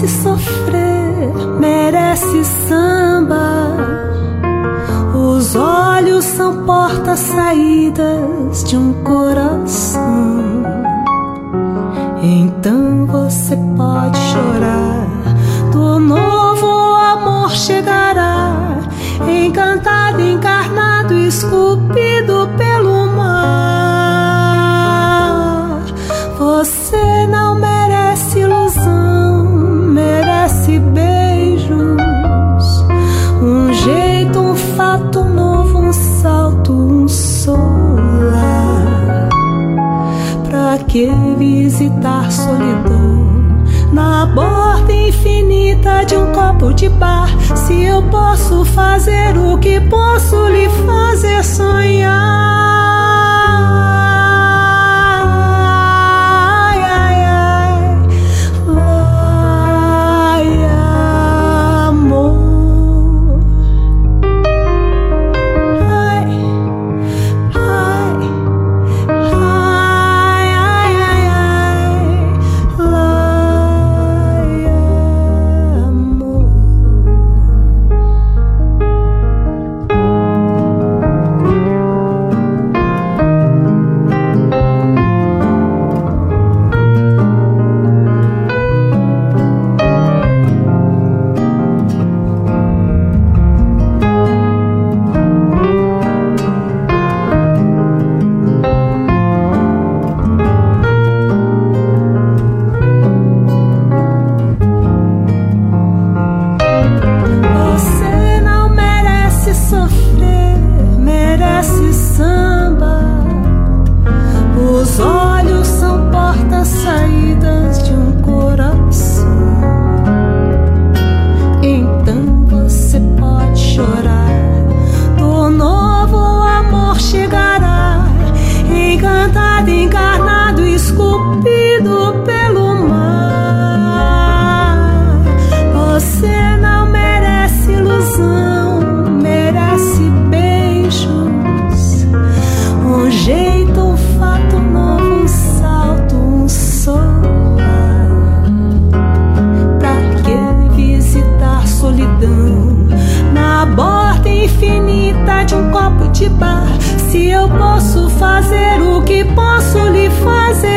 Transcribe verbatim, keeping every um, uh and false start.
merece sofrer, merece samba. Os olhos são portas-saídas de um coração. Então você pode chorar, do novo amor chegará, encantado, encarnado, esculpido pelo mar. Você não merece ilusão, merece beijos, um jeito, um fato novo, um salto, um solar. Pra que visitar solidão na borda infinita de um copo de bar, se eu posso fazer o que posso lhe fazer sonhar? Se eu posso fazer o que posso lhe fazer